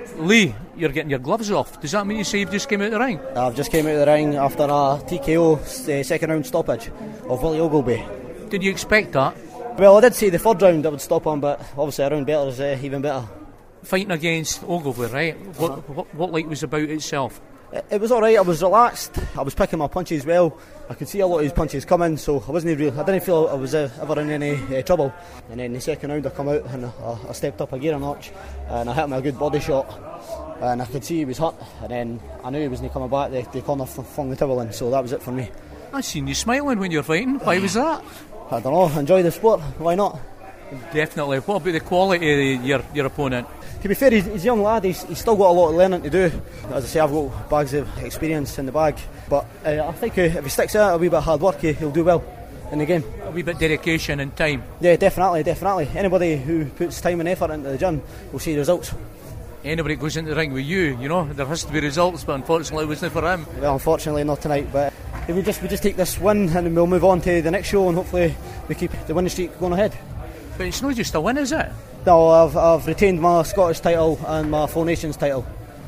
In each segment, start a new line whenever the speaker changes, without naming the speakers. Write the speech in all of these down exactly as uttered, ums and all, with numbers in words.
Lee, you're getting your gloves off. Does that mean you say you've just came out of the ring?
I've just came out of the ring after a T K O uh, second round stoppage of Willie Ogilvie.
Did you expect that?
Well, I did say the third round I would stop him, but obviously a round better is uh, even better.
Fighting against Ogilvie, right? What, uh-huh. what, what like was about itself?
It, it was alright, I was relaxed, I was picking my punches well, I could see a lot of his punches coming, so I wasn't real, I didn't feel I was uh, ever in any uh, trouble. And then the second round I come out and I, I stepped up a gear a notch and I hit him a good body shot and I could see he was hurt, and then I knew he wasn't coming back, the, the corner flung the towel in, so that was it for me.
I seen you smiling when you were fighting, why was that?
I don't know, enjoy the sport, why not?
Definitely. What about the quality of your, your opponent?
To be fair, he's, he's a young lad, he's, he's still got a lot of learning to do. As I say, I've got bags of experience in the bag, but uh, I think uh, if he sticks out a wee bit of hard work, he, he'll do well in the game.
A wee bit of dedication and time.
Yeah, definitely, definitely. Anybody who puts time and effort into the gym will see results.
Anybody that goes into the ring with you, you know, there has to be results, but unfortunately it wasn't for him.
Well, unfortunately not tonight, but if we just we just take this win and we'll move on to the next show and hopefully we keep the winning streak going ahead.
But it's not just a win, is it?
No, I've, I've retained my Scottish title and my Four Nations title.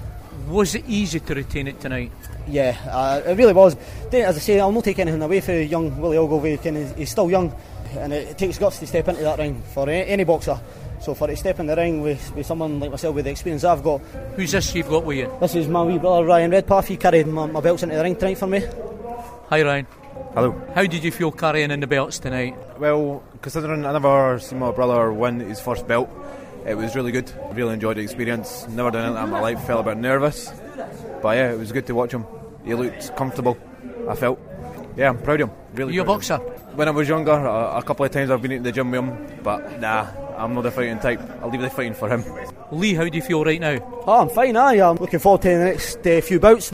Was it easy to retain it tonight?
Yeah, uh, it really was. As I say, I'll not take anything away from young Willie Ogilvie. He's still young and it takes guts to step into that ring for any boxer. So for it to step in the ring with, with someone like myself with the experience I've got.
Who's this you've got with you?
This is my wee brother Ryan Redpath. He carried my, my belts into the ring tonight for me.
Hi Ryan.
Hello.
How did you feel carrying in the belts tonight?
Well, considering I never seen my brother win his first belt, it was really good. I really enjoyed the experience. Never done anything in my life, felt a bit nervous. But yeah, it was good to watch him. He looked comfortable, I felt. Yeah, I'm proud of him. Really.
Are you a boxer?
When I was younger, a, a couple of times I've been into the gym with him, but nah, I'm not the fighting type. I'll leave the fighting for him.
Lee, how do you feel right now?
Oh, I'm fine, aye. I'm looking forward to the next uh, few bouts.